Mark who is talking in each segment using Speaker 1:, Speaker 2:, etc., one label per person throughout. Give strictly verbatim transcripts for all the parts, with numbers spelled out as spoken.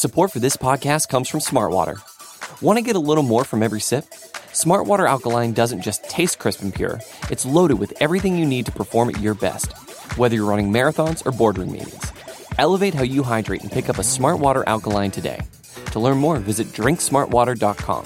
Speaker 1: Support for this podcast comes from Smartwater. Want to get a little more from every sip? Smartwater Alkaline doesn't just taste crisp and pure, it's loaded with everything you need to perform at your best, whether you're running marathons or boardroom meetings. Elevate how you hydrate and pick up a Smartwater Alkaline today. To learn more, visit drink smartwater dot com.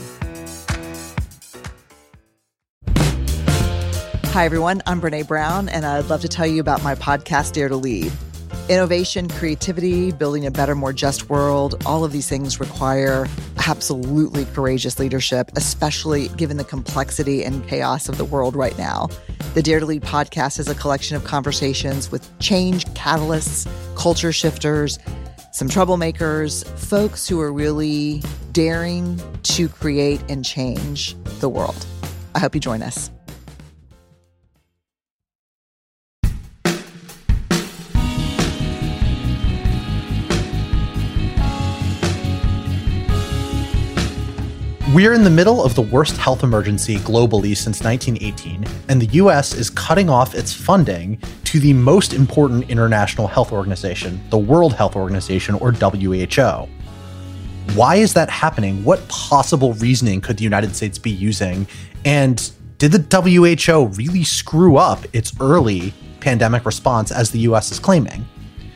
Speaker 2: Hi, everyone. I'm Brene Brown, and I'd love to tell you about my podcast, Dare to Lead. Innovation, creativity, building a better, more just world, all of these things require absolutely courageous leadership, especially given the complexity and chaos of the world right now. The Dare to Lead podcast is a collection of conversations with change catalysts, culture shifters, some troublemakers, folks who are really daring to create and change the world. I hope you join us.
Speaker 3: We're in the middle of the worst health emergency globally since nineteen eighteen, and the U S is cutting off its funding to the most important international health organization, the World Health Organization, or W H O. Why is that happening? What possible reasoning could the United States be using? And did the W H O really screw up its early pandemic response as the U S is claiming?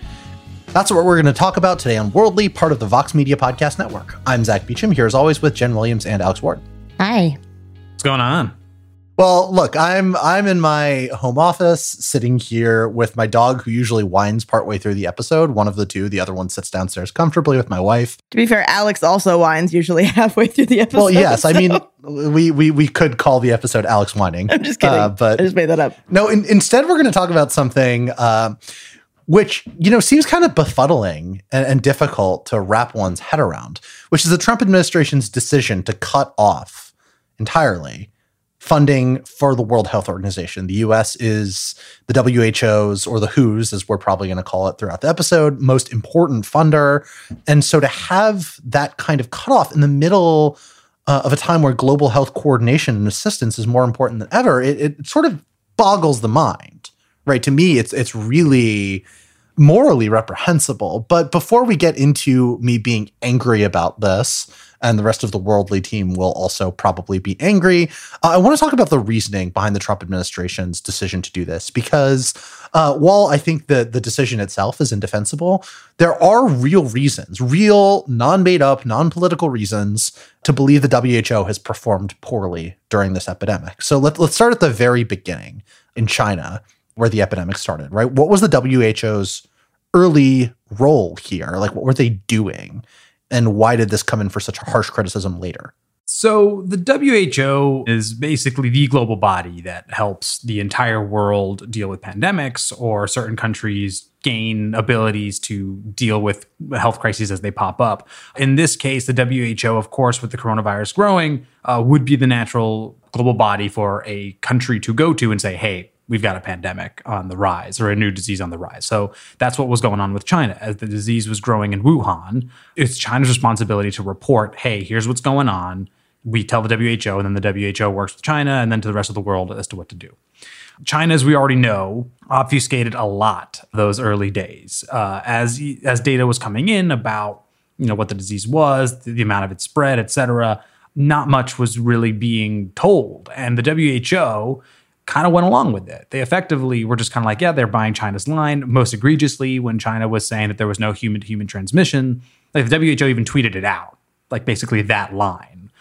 Speaker 3: That's what we're going to talk about today on Worldly, part of the Vox Media Podcast Network. I'm Zach Beecham, here as always with Jen Williams and Alex Ward.
Speaker 4: Hi.
Speaker 5: What's going on?
Speaker 3: Well, look, I'm I'm in my home office, sitting here with my dog, who usually whines partway through the episode. One of the two, the other one sits downstairs comfortably with my wife.
Speaker 4: To be fair, Alex also whines usually halfway through the episode.
Speaker 3: Well, yes,
Speaker 4: so.
Speaker 3: I mean, we we we could call the episode Alex whining.
Speaker 4: I'm just kidding. Uh, but I just made that up.
Speaker 3: No, in, instead we're going to talk about something uh, which, you know, seems kind of befuddling and, and difficult to wrap one's head around, which is the Trump administration's decision to cut off entirely funding for the World Health Organization. The U S is the W H O's, or the W H O's, as we're probably going to call it throughout the episode, most important funder. And so to have that kind of cutoff in the middle uh, of a time where global health coordination and assistance is more important than ever, it, it sort of boggles the mind, right? To me, it's it's really morally reprehensible. But before we get into me being angry about this, and the rest of the Worldly team will also probably be angry, uh, I want to talk about the reasoning behind the Trump administration's decision to do this. Because uh, while I think that the decision itself is indefensible, there are real reasons, real non-made up, non-political reasons to believe the W H O has performed poorly during this epidemic. So let, let's start at the very beginning in China, where the epidemic started, right? What was the W H O's early role here? Like, what were they doing? And why did this come in for such harsh criticism later?
Speaker 5: So the W H O is basically the global body that helps the entire world deal with pandemics, or certain countries gain abilities to deal with health crises as they pop up. In this case, the W H O, of course, with the coronavirus growing, uh, would be the natural global body for a country to go to and say, hey, we've got a pandemic on the rise, or a new disease on the rise. So that's what was going on with China. As the disease was growing in Wuhan, it's China's responsibility to report, hey, here's what's going on. We tell the W H O, and then the W H O works with China and then to the rest of the world as to what to do. China, as we already know, obfuscated a lot those early days. Uh, as as data was coming in about, you know, what the disease was, the, the amount of its spread, et cetera, not much was really being told. And the W H O kind of went along with it. They effectively were just kind of like, yeah, they're buying China's line. Most egregiously, when China was saying that there was no human-to-human transmission, like the W H O even tweeted it out, like basically that line.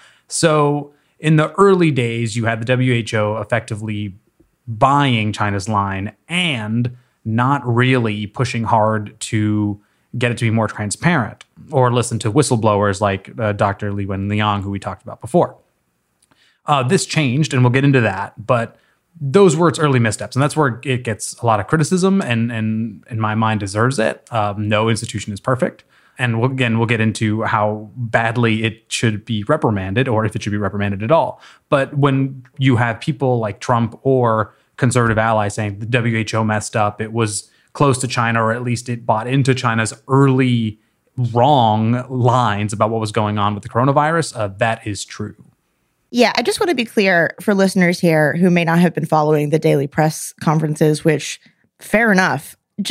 Speaker 5: So in the early days, you had the W H O effectively buying China's line and not really pushing hard to get it to be more transparent or listen to whistleblowers like uh, Doctor Li Wenliang, who we talked about before. Uh, this changed, and we'll get into that, but those were its early missteps, and that's where it gets a lot of criticism, and, and in my mind deserves it. Um, no institution is perfect, and we'll, again, we'll get into how badly it should be reprimanded, or if it should be reprimanded at all. But when you have people like Trump or conservative allies saying the W H O messed up, it was close to China, or at least it bought into China's early wrong lines about what was going on with the coronavirus, uh, that is true.
Speaker 4: Yeah, I just want to be clear for listeners here who may not have been following the daily press conferences, which, fair enough, just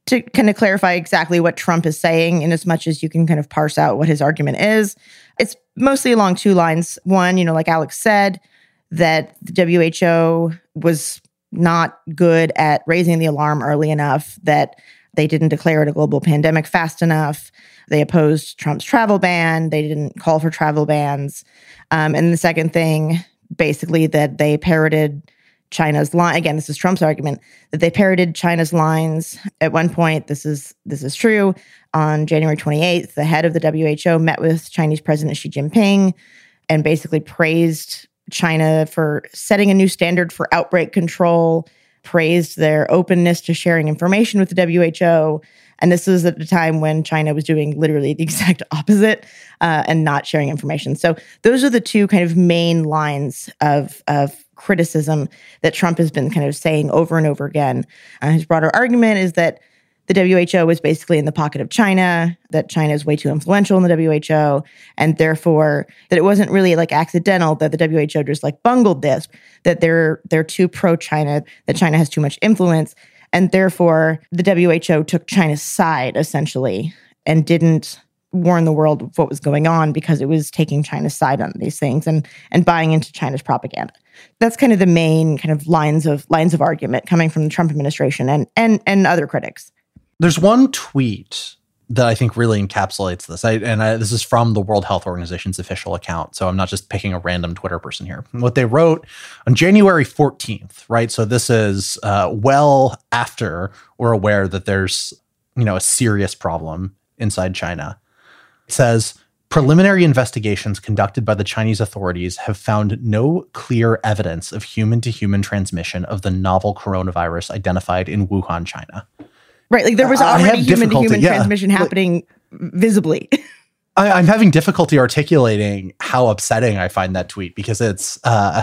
Speaker 4: to kind of clarify exactly what Trump is saying, in as much as you can kind of parse out what his argument is, it's mostly along two lines. One, you know, like Alex said, that the W H O was not good at raising the alarm early enough, that they didn't declare it a global pandemic fast enough. They opposed Trump's travel ban. They didn't call for travel bans. Um, and the second thing, basically, that they parroted China's line. Again, this is Trump's argument, that they parroted China's lines. At one point, this is this is true, on January twenty-eighth, the head of the W H O met with Chinese President Xi Jinping and basically praised China for setting a new standard for outbreak control, praised their openness to sharing information with the W H O. And this was at the time when China was doing literally the exact opposite uh, and not sharing information. So those are the two kind of main lines of, of criticism that Trump has been kind of saying over and over again. Uh, his broader argument is that the W H O is basically in the pocket of China, that China is way too influential in the W H O, and therefore that it wasn't really like accidental that the W H O just like bungled this, that they're they're too pro-China, that China has too much influence, and therefore the W H O took China's side essentially and didn't warn the world of what was going on because it was taking China's side on these things and and buying into China's propaganda. That's kind of the main kind of lines of lines of argument coming from the Trump administration and and and other critics.
Speaker 3: There's one tweet that I think really encapsulates this. I, and I, this is from the World Health Organization's official account. So I'm not just picking a random Twitter person here. What they wrote on January fourteenth, right? So this is uh, well after we're aware that there's, you know, a serious problem inside China. It says, preliminary investigations conducted by the Chinese authorities have found no clear evidence of human-to-human transmission of the novel coronavirus identified in Wuhan, China.
Speaker 4: Right, like there was already human-to-human yeah. transmission happening like, visibly.
Speaker 3: I, I'm having difficulty articulating how upsetting I find that tweet because it's uh,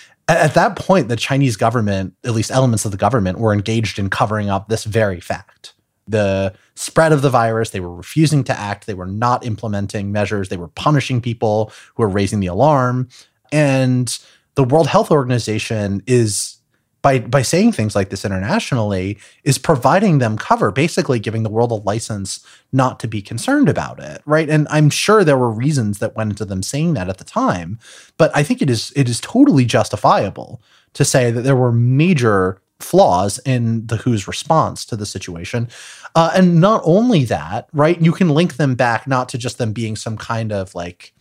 Speaker 3: at that point the Chinese government, at least elements of the government, were engaged in covering up this very fact. The spread of the virus, they were refusing to act. They were not implementing measures. They were punishing people who were raising the alarm. And the World Health Organization is By by saying things like this internationally, is providing them cover, basically giving the world a license not to be concerned about it, right? And I'm sure there were reasons that went into them saying that at the time, but I think it is it is totally justifiable to say that there were major flaws in the W H O's response to the situation. Uh, and not only that, right, you can link them back not to just them being some kind of like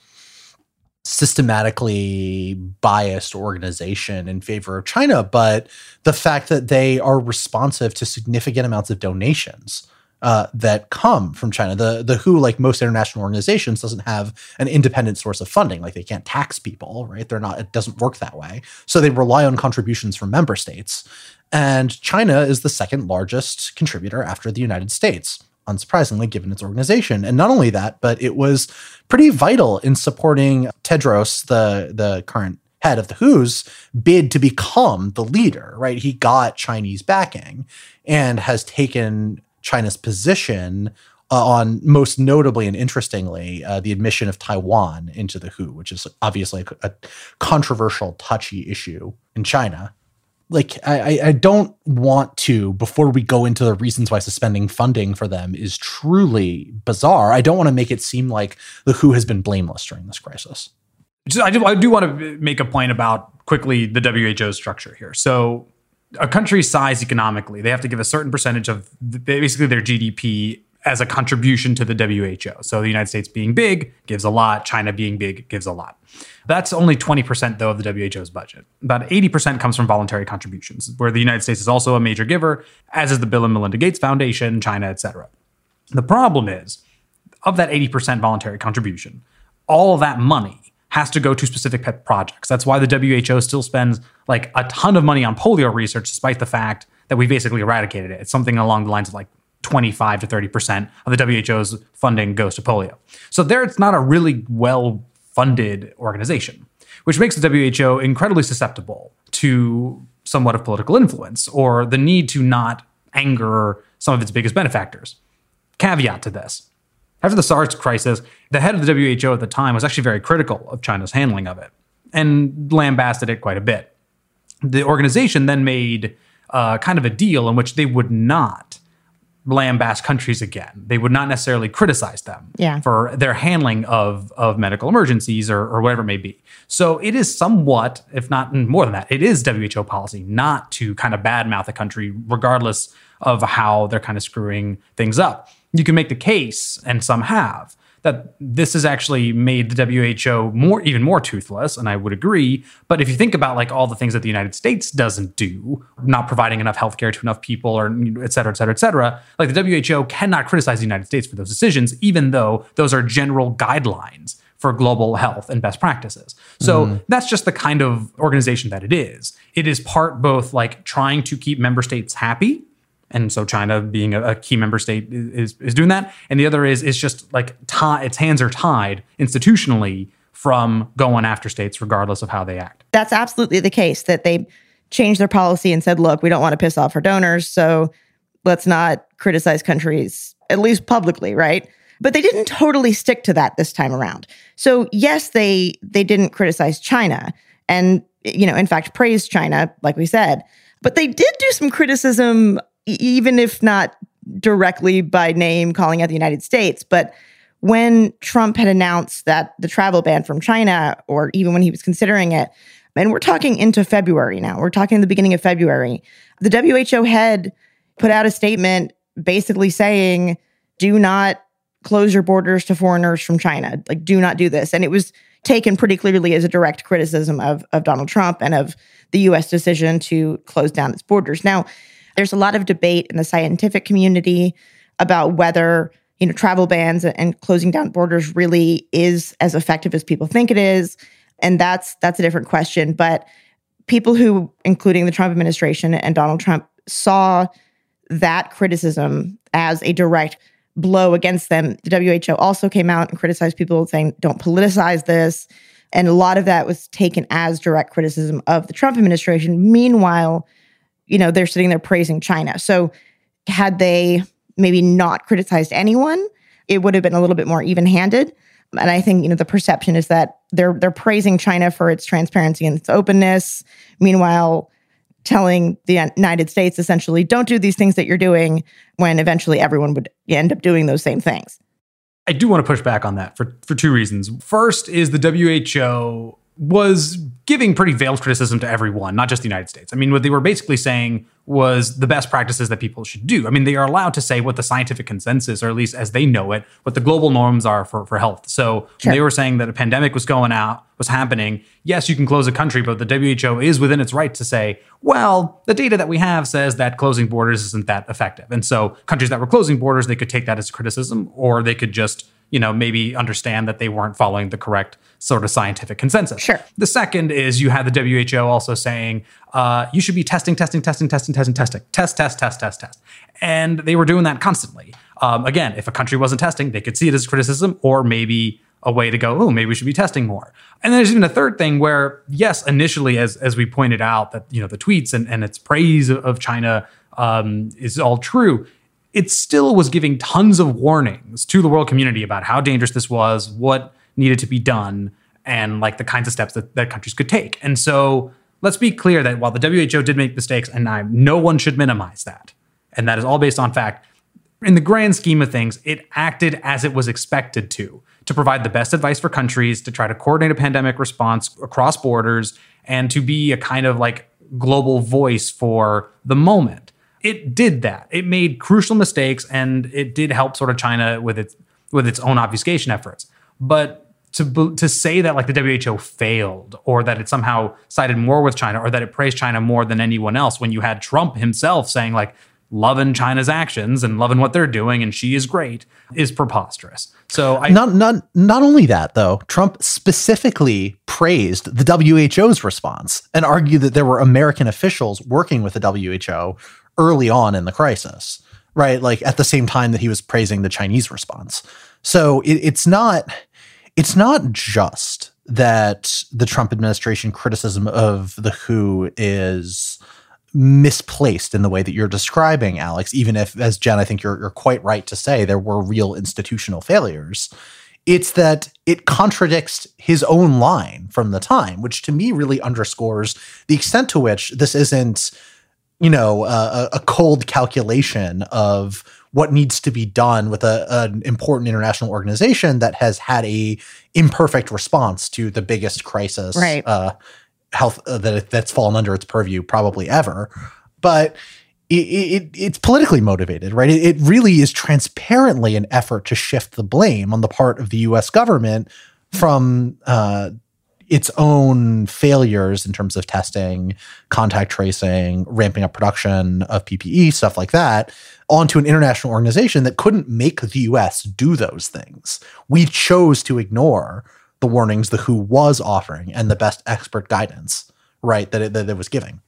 Speaker 3: systematically biased organization in favor of China, but the fact that they are responsive to significant amounts of donations uh, that come from China. The, the W H O, like most international organizations, doesn't have an independent source of funding. Like they can't tax people, right? They're not, it doesn't work that way. So they rely on contributions from member states. And China is the second largest contributor after the United States, unsurprisingly, given its organization. And not only that, but it was pretty vital in supporting Tedros, the, the current head of the W H O's bid to become the leader, right? He got Chinese backing and has taken China's position uh, on, most notably and interestingly, uh, the admission of Taiwan into the W H O, which is obviously a, a controversial, touchy issue in China. Like, I, I don't want to, before we go into the reasons why suspending funding for them is truly bizarre, I don't want to make it seem like the W H O has been blameless during this crisis.
Speaker 5: Just, I, do, I do want to make a point about, quickly, the W H O structure here. So a country's size economically, they have to give a certain percentage of basically their G D P as a contribution to the W H O. So the United States being big gives a lot. China being big gives a lot. That's only twenty percent, though, of the W H O's budget. About eighty percent comes from voluntary contributions, where the United States is also a major giver, as is the Bill and Melinda Gates Foundation, China, et cetera. The problem is, of that eighty percent voluntary contribution, all of that money has to go to specific pet projects. That's why the W H O still spends like a ton of money on polio research, despite the fact that we basically eradicated it. It's something along the lines of like twenty-five to thirty percent of the W H O's funding goes to polio. So there, it's not a really well-funded organization, which makes the W H O incredibly susceptible to somewhat of political influence or the need to not anger some of its biggest benefactors. Caveat to this. After the SARS crisis, the head of the W H O at the time was actually very critical of China's handling of it and lambasted it quite a bit. The organization then made uh, kind of a deal in which they would not lambaste countries again. They would not necessarily criticize them
Speaker 4: yeah.
Speaker 5: for their handling of, of medical emergencies or, or whatever it may be. So it is somewhat, if not more than that, it is W H O policy not to kind of badmouth a country regardless of how they're kind of screwing things up. You can make the case, and some have, that this has actually made the W H O more, even more toothless, and I would agree. But if you think about like all the things that the United States doesn't do, not providing enough healthcare to enough people, or et cetera, et cetera, et cetera, like the W H O cannot criticize the United States for those decisions, even though those are general guidelines for global health and best practices. So mm. that's just the kind of organization that it is. It is part both like trying to keep member states happy, and so China, being a, a key member state, is is doing that. And the other is is just like tie, its hands are tied institutionally from going after states regardless of how they act.
Speaker 4: That's absolutely the case, that they changed their policy and said, look, we don't want to piss off our donors, so let's not criticize countries, at least publicly, right? But they didn't totally stick to that this time around. So yes, they they didn't criticize China and, you know, in fact, praised China, like we said. But they did do some criticism, even if not directly by name, calling out the United States. But when Trump had announced that the travel ban from China, or even when he was considering it, and we're talking into February now, we're talking the beginning of February, the W H O head put out a statement basically saying, do not close your borders to foreigners from China. Like, do not do this. And it was taken pretty clearly as a direct criticism of, of Donald Trump and of the U S decision to close down its borders. Now, there's a lot of debate in the scientific community about whether, you know, travel bans and closing down borders really is as effective as people think it is. And that's that's a different question. But people who, including the Trump administration and Donald Trump, saw that criticism as a direct blow against them. The W H O also came out and criticized people, saying, don't politicize this. And a lot of that was taken as direct criticism of the Trump administration. Meanwhile, you know, they're sitting there praising China. So had they maybe not criticized anyone, it would have been a little bit more even-handed. And I think, you know, the perception is that they're they're praising China for its transparency and its openness. Meanwhile, telling the United States essentially, don't do these things that you're doing, when eventually everyone would end up doing those same things.
Speaker 5: I do want to push back on that for, for two reasons. First is the W H O was giving pretty veiled criticism to everyone, not just the United States. I mean, what they were basically saying was the best practices that people should do. I mean, they are allowed to say what the scientific consensus, or at least as they know it, what the global norms are for, for health. So sure. They were saying that a pandemic was going out, was happening. Yes, you can close a country, but the W H O is within its right to say, well, the data that we have says that closing borders isn't that effective. And so countries that were closing borders, they could take that as criticism, or they could just, you know, maybe understand that they weren't following the correct sort of scientific consensus.
Speaker 4: Sure.
Speaker 5: The second is you had the W H O also saying, uh, you should be testing, testing, testing, testing, testing, testing, test, test, test, test, test. And they were doing that constantly. Um, again, if a country wasn't testing, they could see it as criticism, or maybe a way to go, oh, maybe we should be testing more. And then there's even a third thing where, yes, initially, as as we pointed out, that, you know, the tweets and, and its praise of China um, is all true. It still was giving tons of warnings to the world community about how dangerous this was, what needed to be done, and like the kinds of steps that, that countries could take. And so let's be clear that while the W H O did make mistakes, and I, no one should minimize that, and that is all based on fact, in the grand scheme of things, it acted as it was expected to, to provide the best advice for countries, to try to coordinate a pandemic response across borders, and to be a kind of like global voice for the moment. It did that. It made crucial mistakes, and it did help sort of China with its with its own obfuscation efforts. But to to say that like the W H O failed, or that it somehow sided more with China, or that it praised China more than anyone else, when you had Trump himself saying like loving China's actions and loving what they're doing and she is great, is preposterous. So I
Speaker 3: not not not only that though, Trump specifically praised the W H O's response and argued that there were American officials working with the W H O early on in the crisis, right? Like at the same time that he was praising the Chinese response. So it, it's not it's not just that the Trump administration criticism of the W H O is misplaced in the way that you're describing, Alex, even if, as Jen, I think you're, you're quite right to say, there were real institutional failures. It's that it contradicts his own line from the time, which to me really underscores the extent to which this isn't, you know, a, a cold calculation of what needs to be done with a, an important international organization that has had a imperfect response to the biggest crisis,
Speaker 4: right.
Speaker 3: uh, health uh, that that's fallen under its purview probably ever. But it, it, it's politically motivated, right? It, it really is transparently an effort to shift the blame on the part of the U S government from uh, its own failures in terms of testing, contact tracing, ramping up production of P P E, stuff like that, onto an international organization that couldn't make the U S do those things. We chose to ignore the warnings the W H O was offering and the best expert guidance, right, that it, that it was giving.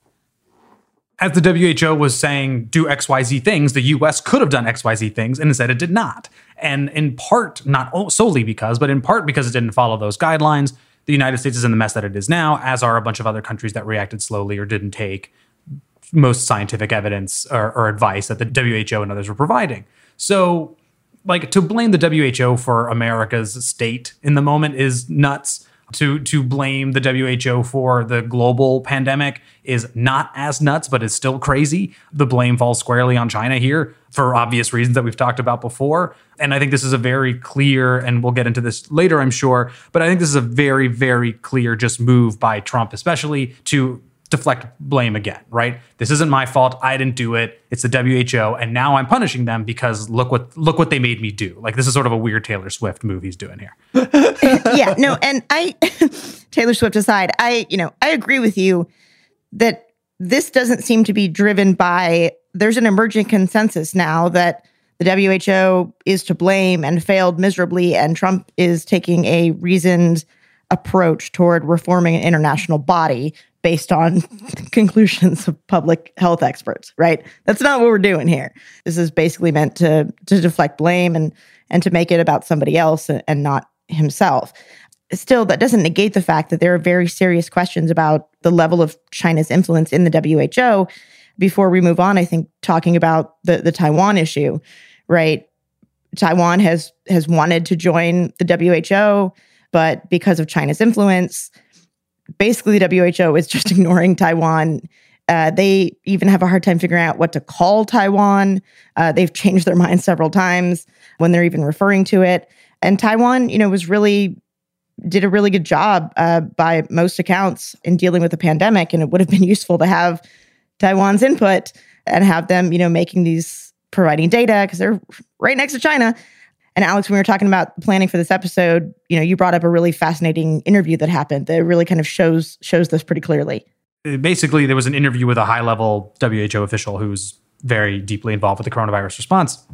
Speaker 5: As the W H O was saying, do X Y Z things, the U S could have done X Y Z things, and instead it did not. And in part, not solely because, but in part because it didn't follow those guidelines, the United States is in the mess that it is now, as are a bunch of other countries that reacted slowly or didn't take most scientific evidence or, or advice that the W H O and others were providing. So, like, to blame the W H O for America's state in the moment is nuts. To to blame the W H O for the global pandemic is not as nuts, but is still crazy. The blame falls squarely on China here for obvious reasons that we've talked about before. And I think this is a very clear, and we'll get into this later, I'm sure, but I think this is a very, very clear just move by Trump, especially to deflect blame again, right? This isn't my fault. I didn't do it. It's the W H O. And now I'm punishing them because look what look what they made me do. Like, this is sort of a weird Taylor Swift move he's doing here.
Speaker 4: Yeah, no, and I, Taylor Swift aside, I, you know, I agree with you that this doesn't seem to be driven by, there's an emerging consensus now that the W H O is to blame and failed miserably, and Trump is taking a reasoned approach toward reforming an international body based on conclusions of public health experts, right? That's not what we're doing here. This is basically meant to to deflect blame and and to make it about somebody else and, and not himself. Still, that doesn't negate the fact that there are very serious questions about the level of China's influence in the W H O. Before we move on, I think talking about the, the Taiwan issue, right? Taiwan has has wanted to join the W H O, but because of China's influence, basically the W H O is just ignoring Taiwan. Uh, they even have a hard time figuring out what to call Taiwan. Uh, they've changed their minds several times when they're even referring to it. And Taiwan, you know, was really did a really good job uh, by most accounts in dealing with the pandemic. And it would have been useful to have Taiwan's input and have them, you know, making these, providing data because they're right next to China. And Alex, when we were talking about planning for this episode, you know, you brought up a really fascinating interview that happened that really kind of shows shows this pretty clearly.
Speaker 5: Basically, there was an interview with a high-level W H O official who's very deeply involved with the coronavirus response.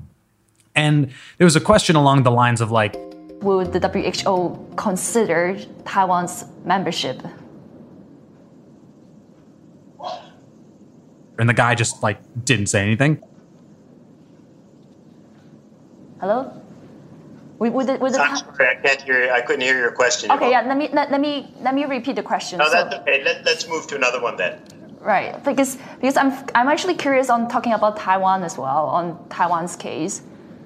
Speaker 5: And there was a question along the lines of like,
Speaker 6: would the W H O consider Taiwan's membership?
Speaker 5: And the guy just like didn't say anything.
Speaker 6: Hello? We, would the, would the,
Speaker 7: I'm sorry, I can't hear. I couldn't hear your question.
Speaker 6: Okay, yeah. Let me let, let me let me repeat the question.
Speaker 7: No, that's
Speaker 6: so,
Speaker 7: okay. Let, let's move to another one then.
Speaker 6: Right, because because I'm I'm actually curious on talking about Taiwan as well, on Taiwan's case.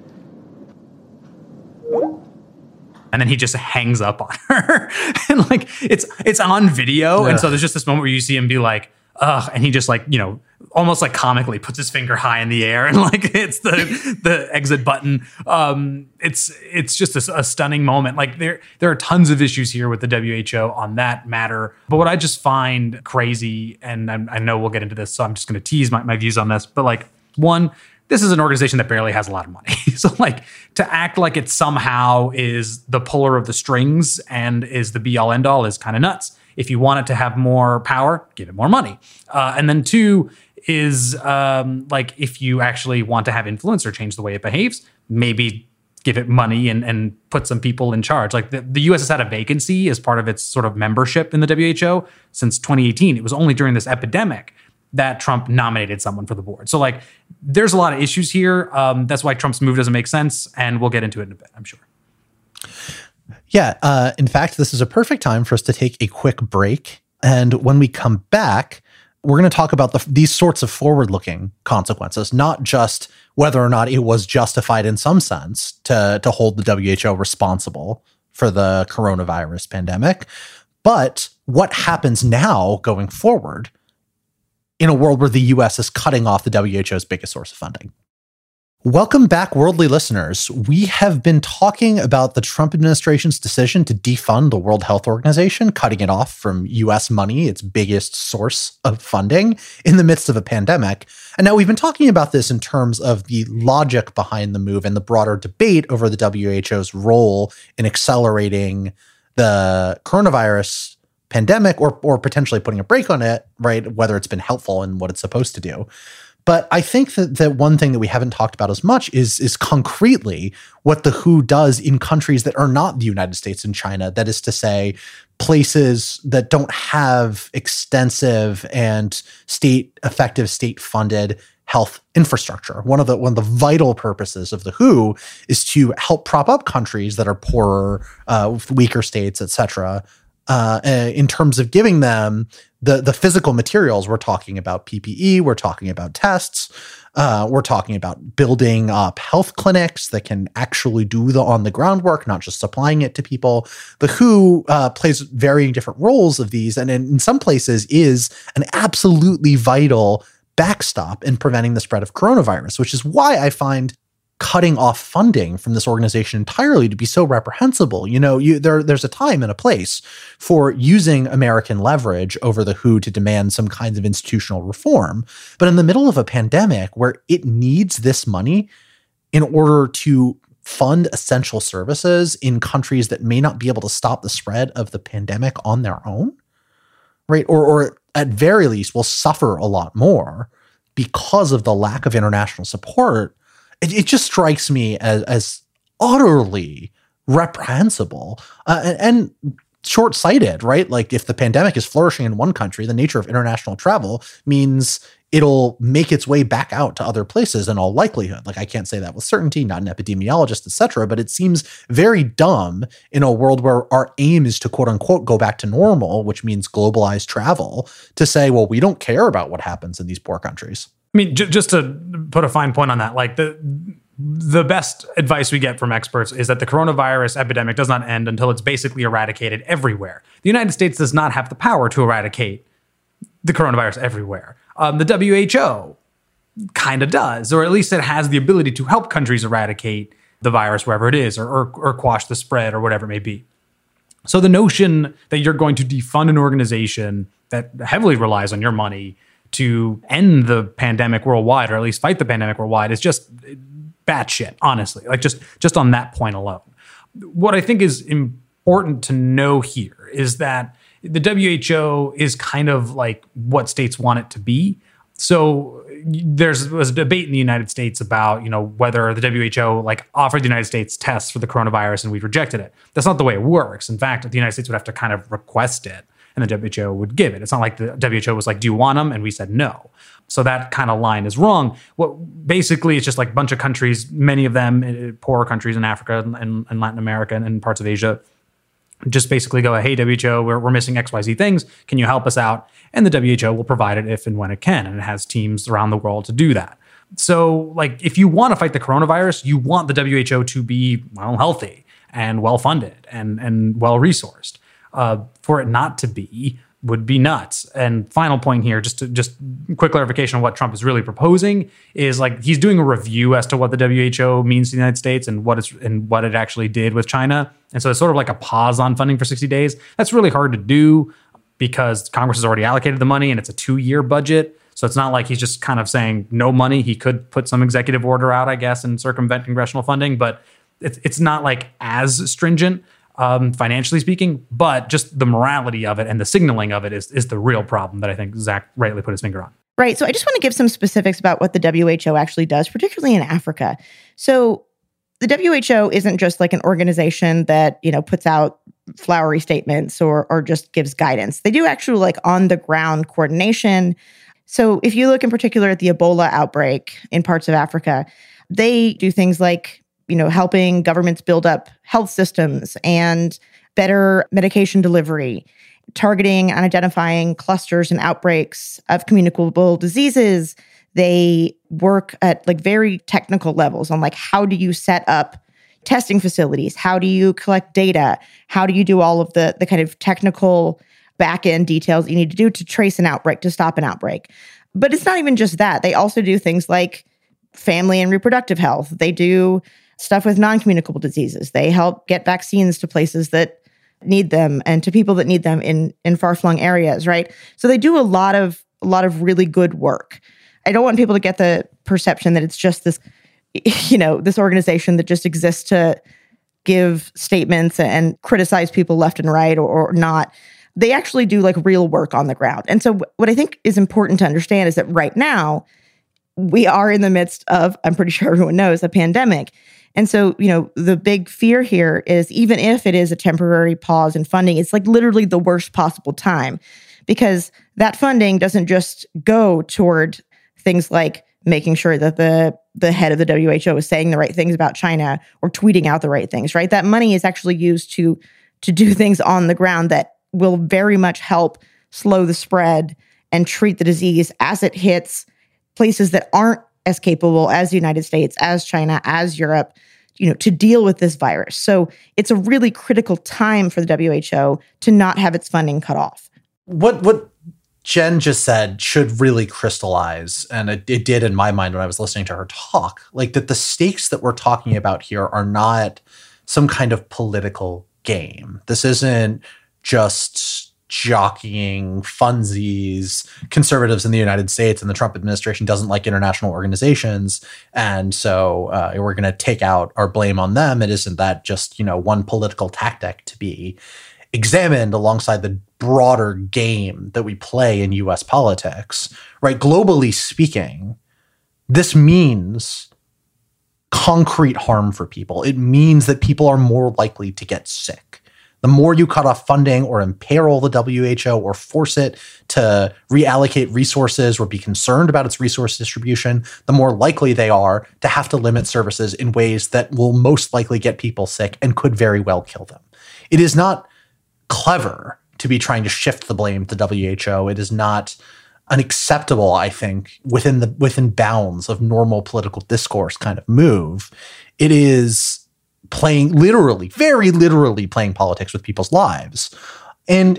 Speaker 5: And then he just hangs up on her, and like it's it's on video, yeah. And so there's just this moment where you see him be like, ugh, and he just like, you know, almost like comically puts his finger high in the air and like hits the the exit button. Um, it's it's just a, a stunning moment. Like there there are tons of issues here with the W H O on that matter. But what I just find crazy, and I, I know we'll get into this, so I'm just going to tease my, my views on this. But like, one, this is an organization that barely has a lot of money. So like to act like it somehow is the puller of the strings and is the be all end all is kind of nuts. If you want it to have more power, give it more money. Uh, and then two is um, like if you actually want to have influence or change the way it behaves, maybe give it money and, and put some people in charge. Like the, the U S has had a vacancy as part of its sort of membership in the W H O since twenty eighteen. It was only during this epidemic that Trump nominated someone for the board. So like there's a lot of issues here. Um, that's why Trump's move doesn't make sense. And we'll get into it in a bit, I'm sure.
Speaker 3: Yeah. Uh, in fact, this is a perfect time for us to take a quick break. And when we come back, we're going to talk about the, these sorts of forward-looking consequences, not just whether or not it was justified in some sense to, to hold the W H O responsible for the coronavirus pandemic, but what happens now going forward in a world where the U S is cutting off the W H O's biggest source of funding. Welcome back, worldly listeners. We have been talking about the Trump administration's decision to defund the World Health Organization, cutting it off from U S money, its biggest source of funding, in the midst of a pandemic. And now we've been talking about this in terms of the logic behind the move and the broader debate over the W H O's role in accelerating the coronavirus pandemic or, or potentially putting a brake on it, right? Whether it's been helpful in what it's supposed to do. But I think that, that one thing that we haven't talked about as much is, is concretely what the W H O does in countries that are not the United States and China. That is to say, places that don't have extensive and state effective state funded health infrastructure. One of the one of the vital purposes of the W H O is to help prop up countries that are poorer, uh, weaker states, et cetera, uh, in terms of giving them the the physical materials. We're talking about P P E, we're talking about tests, uh, we're talking about building up health clinics that can actually do the on the ground work, not just supplying it to people. The W H O uh, plays varying different roles of these, and in, in some places is an absolutely vital backstop in preventing the spread of coronavirus, which is why I find cutting off funding from this organization entirely to be so reprehensible. You know, you, there, there's a time and a place for using American leverage over the W H O to demand some kinds of institutional reform. But in the middle of a pandemic where it needs this money in order to fund essential services in countries that may not be able to stop the spread of the pandemic on their own, right? Or, or at very least will suffer a lot more because of the lack of international support. It, it just strikes me as, as utterly reprehensible uh, and, and short-sighted, right? Like if the pandemic is flourishing in one country, the nature of international travel means it'll make its way back out to other places in all likelihood. Like I can't say that with certainty, not an epidemiologist, et cetera, but it seems very dumb in a world where our aim is to quote unquote go back to normal, which means globalized travel, to say, well, we don't care about what happens in these poor countries.
Speaker 5: I mean, j- just to put a fine point on that, like the the best advice we get from experts is that the coronavirus epidemic does not end until it's basically eradicated everywhere. The United States does not have the power to eradicate the coronavirus everywhere. Um, the W H O kind of does, or at least it has the ability to help countries eradicate the virus wherever it is, or, or, or quash the spread, or whatever it may be. So the notion that you're going to defund an organization that heavily relies on your money to end the pandemic worldwide, or at least fight the pandemic worldwide, is just batshit, honestly. Like just, just on that point alone. What I think is important to know here is that the W H O is kind of like what states want it to be. So there's was a debate in the United States about, you know, whether the W H O like offered the United States tests for the coronavirus and we rejected it. That's not the way it works. In fact, the United States would have to kind of request it and the W H O would give it. It's not like the W H O was like, do you want them? And we said no. So that kind of line is wrong. What basically it's just like a bunch of countries, many of them poorer countries in Africa and, and Latin America and parts of Asia, just basically go, hey, W H O, we're, we're missing X Y Z things. Can you help us out? And the W H O will provide it if and when it can. And it has teams around the world to do that. So like, if you want to fight the coronavirus, you want the W H O to be, well, healthy and well-funded and, and well-resourced. Uh, for it not to be would be nuts. And final point here, just to just quick clarification on what Trump is really proposing is like he's doing a review as to what the W H O means to the United States and what it's and what it actually did with China. And so it's sort of like a pause on funding for sixty days. That's really hard to do because Congress has already allocated the money and it's a two-year budget. So it's not like he's just kind of saying no money. He could put some executive order out, I guess, and circumvent congressional funding, but it's it's not like as stringent. Um, financially speaking, but just the morality of it and the signaling of it is is the real problem that I think Zach rightly put his finger on.
Speaker 4: Right. So I just want to give some specifics about what the W H O actually does, particularly in Africa. So the W H O isn't just like an organization that, you know, puts out flowery statements or or just gives guidance. They do actually like on the ground coordination. So if you look in particular at the Ebola outbreak in parts of Africa, they do things like, you know, helping governments build up health systems and better medication delivery, targeting and identifying clusters and outbreaks of communicable diseases. They work at like very technical levels on like, how do you set up testing facilities? How do you collect data? How do you do all of the, the kind of technical back-end details you need to do to trace an outbreak, to stop an outbreak? But it's not even just that. They also do things like family and reproductive health. They do stuff with non-communicable diseases. They help get vaccines to places that need them and to people that need them in, in far-flung areas, right? So they do a lot of a lot of really good work. I don't want people to get the perception that it's just this, you know, this organization that just exists to give statements and criticize people left and right or, or not. They actually do like real work on the ground. And so what I think is important to understand is that right now we are in the midst of, I'm pretty sure everyone knows, a pandemic. And so, you know, the big fear here is even if it is a temporary pause in funding, it's like literally the worst possible time because that funding doesn't just go toward things like making sure that the, the head of the W H O is saying the right things about China or tweeting out the right things, right? That money is actually used to, to do things on the ground that will very much help slow the spread and treat the disease as it hits places that aren't as capable as the United States, as China, as Europe, you know, to deal with this virus. So it's a really critical time for the W H O to not have its funding cut off.
Speaker 3: What what Jen just said should really crystallize, and it, it did in my mind when I was listening to her talk, like that the stakes that we're talking about here are not some kind of political game. This isn't just jockeying funsies. Conservatives in the United States and the Trump administration doesn't like international organizations. And so uh, we're going to take out our blame on them. It isn't that just, you know, one political tactic to be examined alongside the broader game that we play in U S politics, right? Globally speaking, this means concrete harm for people. It means that people are more likely to get sick. The more you cut off funding or imperil the W H O or force it to reallocate resources or be concerned about its resource distribution, the more likely they are to have to limit services in ways that will most likely get people sick and could very well kill them. It is not clever to be trying to shift the blame to the W H O. It is not unacceptable, I think, within the within bounds of normal political discourse kind of move. It is playing literally, very literally playing politics with people's lives. And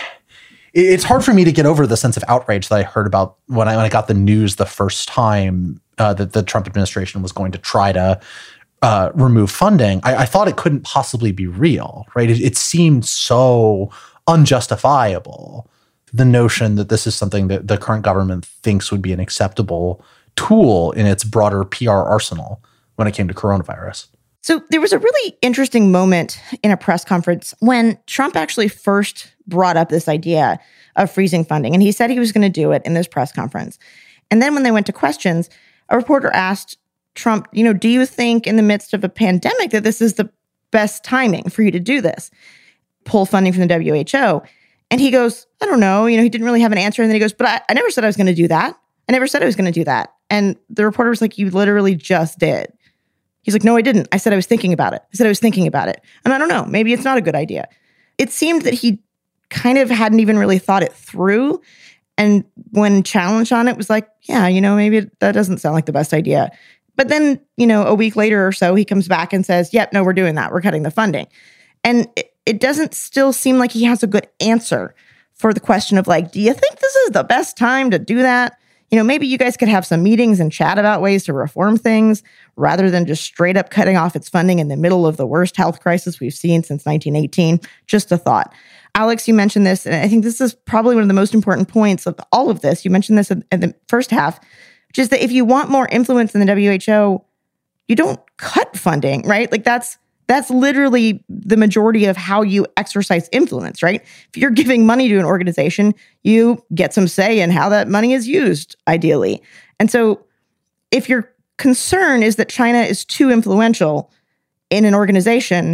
Speaker 3: it's hard for me to get over the sense of outrage that I heard about when I, when I got the news the first time uh, that the Trump administration was going to try to uh, remove funding. I, I thought it couldn't possibly be real, right? It, it seemed so unjustifiable, the notion that this is something that the current government thinks would be an acceptable tool in its broader P R arsenal when it came to coronavirus.
Speaker 4: So there was a really interesting moment in a press conference when Trump actually first brought up this idea of freezing funding. And he said he was going to do it in this press conference. And then when they went to questions, a reporter asked Trump, you know, do you think in the midst of a pandemic that this is the best timing for you to do this? Pull funding from the W H O. And he goes, I don't know. You know, he didn't really have an answer. And then he goes, but I, I never said I was going to do that. I never said I was going to do that. And the reporter was like, you literally just did. He's like, no, I didn't. I said I was thinking about it. I said I was thinking about it. And I don't know, maybe it's not a good idea. It seemed that he kind of hadn't even really thought it through. And when challenged on it, was like, yeah, you know, maybe that doesn't sound like the best idea. But then, you know, a week later or so, he comes back and says, yep, no, we're doing that. We're cutting the funding. And it, it doesn't still seem like he has a good answer for the question of like, do you think this is the best time to do that? You know, maybe you guys could have some meetings and chat about ways to reform things rather than just straight up cutting off its funding in the middle of the worst health crisis we've seen since nineteen eighteen. Just a thought. Alex, you mentioned this, and I think this is probably one of the most important points of all of this. You mentioned this in, in the first half, which is that if you want more influence in the W H O, you don't cut funding, right? Like that's That's literally the majority of how you exercise influence, right? If you're giving money to an organization, you get some say in how that money is used, ideally. And so if your concern is that China is too influential in an organization,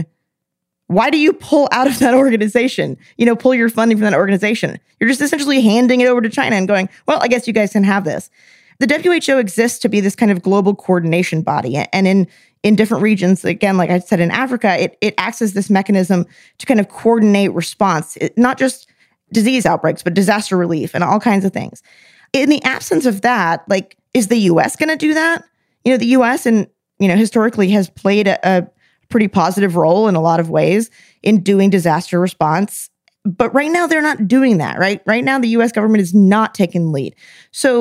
Speaker 4: why do you pull out of that organization? You know, pull your funding from that organization. You're just essentially handing it over to China and going, well, I guess you guys can have this. The W H O exists to be this kind of global coordination body. And in in different regions, again, like I said, in Africa, it, it acts as this mechanism to kind of coordinate response, it, not just disease outbreaks, but disaster relief and all kinds of things. In the absence of that, like, is the U S going to do that? You know, the U S and, you know, historically has played a, a pretty positive role in a lot of ways in doing disaster response. But right now, they're not doing that, right? Right now, the U S government is not taking the lead. So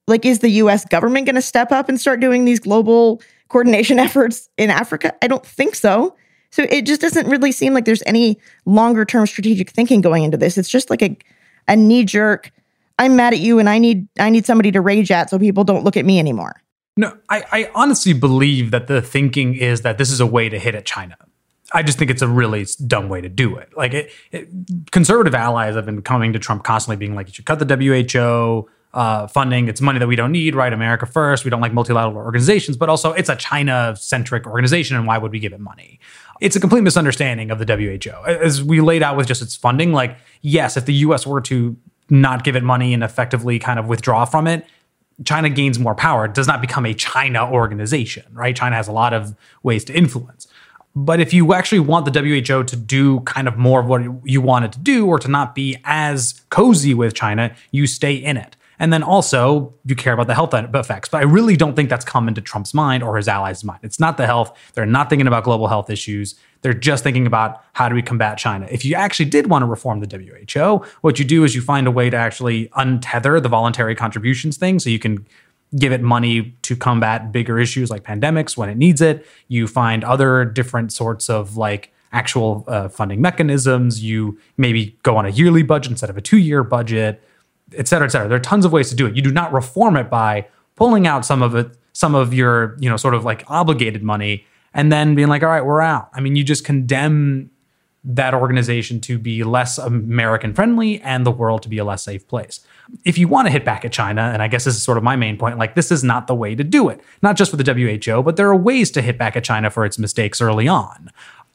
Speaker 4: Like, is the U S government going to step up and start doing these global coordination efforts in Africa? I don't think so. So it just doesn't really seem like there's any longer term strategic thinking going into this. It's just like a, a knee jerk. I'm mad at you and I need I need somebody to rage at so people don't look at me anymore.
Speaker 5: No, I, I honestly believe that the thinking is that this is a way to hit at China. I just think it's a really dumb way to do it. Like it, it, conservative allies have been coming to Trump constantly being like, you should cut the W H O uh, funding. It's money that we don't need, right? America first. We don't like multilateral organizations, but also it's a China-centric organization, and why would we give it money? It's a complete misunderstanding of the W H O. As we laid out with just its funding, like, yes, if the U S were to not give it money and effectively kind of withdraw from it, China gains more power. It does not become a China organization, right? China has a lot of ways to influence. But if you actually want the W H O to do kind of more of what you want it to do, or to not be as cozy with China, you stay in it. And then also, you care about the health effects. But I really don't think that's come into Trump's mind or his allies' mind. It's not the health. They're not thinking about global health issues. They're just thinking about how do we combat China. If you actually did want to reform the W H O, what you do is you find a way to actually untether the voluntary contributions thing so you can give it money to combat bigger issues like pandemics when it needs it. You find other different sorts of like actual uh, funding mechanisms. You maybe go on a yearly budget instead of a two-year budget, et cetera, et cetera. There are tons of ways to do it. You do not reform it by pulling out some of it, some of your, you know, sort of like obligated money and then being like, all right, we're out. I mean, you just condemn that organization to be less American friendly and the world to be a less safe place. If you want to hit back at China, and I guess this is sort of my main point, like this is not the way to do it. Not just for the W H O, but there are ways to hit back at China for its mistakes early on.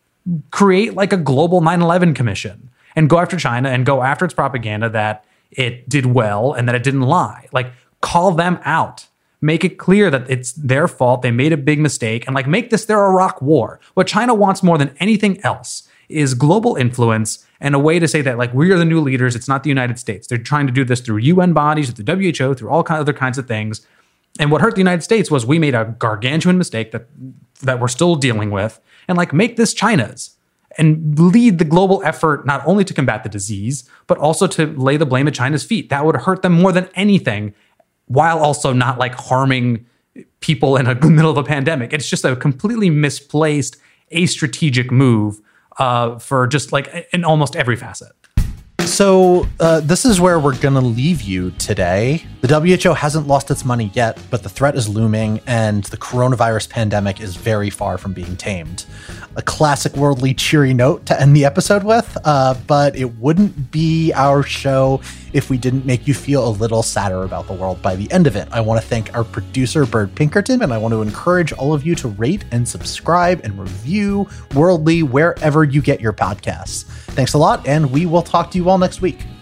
Speaker 5: Create like a global nine eleven commission and go after China and go after its propaganda that it did well and that it didn't lie. Like, call them out. Make it clear that it's their fault. They made a big mistake, and like make this their Iraq war. What China wants more than anything else is global influence and a way to say that like we are the new leaders. It's not the United States. They're trying to do this through U N bodies, through the W H O, through all kinds of other kinds of things. And what hurt the United States was we made a gargantuan mistake that that we're still dealing with, and like make this China's. And lead the global effort not only to combat the disease, but also to lay the blame at China's feet. That would hurt them more than anything, while also not like harming people in the middle of a pandemic. It's just a completely misplaced, a-strategic move uh, for just like in almost every facet.
Speaker 3: So uh, this is where we're going to leave you today. The W H O hasn't lost its money yet, but the threat is looming and the coronavirus pandemic is very far from being tamed. A classic worldly cheery note to end the episode with, uh, but it wouldn't be our show if we didn't make you feel a little sadder about the world by the end of it. I want to thank our producer, Bird Pinkerton, and I want to encourage all of you to rate and subscribe and review Worldly wherever you get your podcasts. Thanks a lot, and we will talk to you all next week.